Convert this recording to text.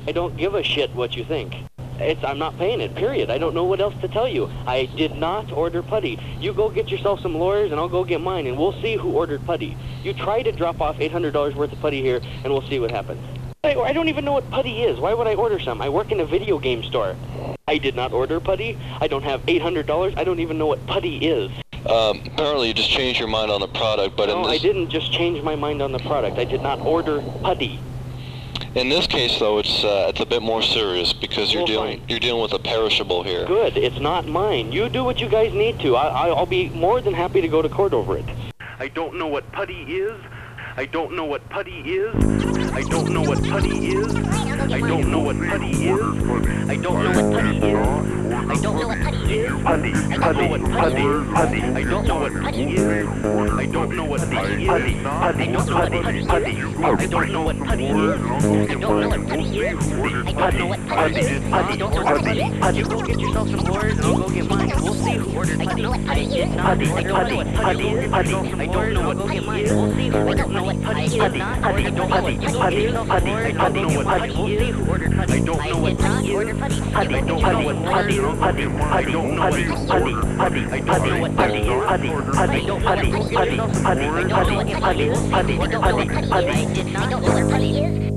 I don't give a shit what you think. I'm not paying it, period. I don't know what else to tell you. I did not order putty. You go get yourself some lawyers, and I'll go get mine, and we'll see who ordered putty. You try to drop off $800 worth of putty here, and we'll see what happens. I don't even know what putty is. Why would I order some? I work in a video game store. I did not order putty. I don't have $800. I don't even know what putty is. Apparently you just changed your mind on the product, but no, I didn't just change my mind on the product. I did not order putty. In this case, though, it's a bit more serious because you're dealing with a perishable here. Good. It's not mine. You do what you guys need to. I'll be more than happy to go to court over it. I don't know what putty is. I don't know what putty is. I don't know what putty is. I don't know what putty is. I don't know what putty is. I don't know what putty is. Putty. I don't know what putty is. Putty. I don't know what putty is. I don't know what putty is. Putty. I don't know what putty is. I don't know what putty is. I don't know what putty is. I don't know what putty is. I don't know what putty is. You go get yourself some lawyers and I'll go get mine. We'll see who ordered putty. I did not order putty. I don't know what putty is. We'll see who ordered putty. Putty is not putty. I don't know what putty is. I don't know what putty is. We'll see who ordered putty. I don't know what putty is. I don't know what putty is. I don't know what putty is. I don't know what putty is. I don't know what putty is. I don't know what putty is. I don't know what putty is. I did not order putty is.